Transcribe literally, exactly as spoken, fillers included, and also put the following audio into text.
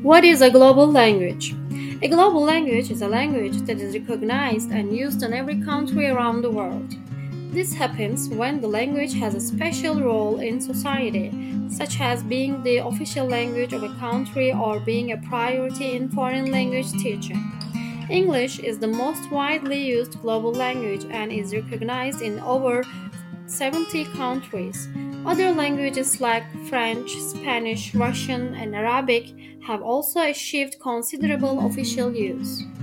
What is a global language? A global language is a language that is recognized and used in every country around the world. This happens when the language has a special role in society, such as being the official language of a country or being a priority in foreign language teaching. English is the most widely used global language and is recognized in over seventy countries. Other languages like French, Spanish, Russian, and Arabic have also achieved considerable official use.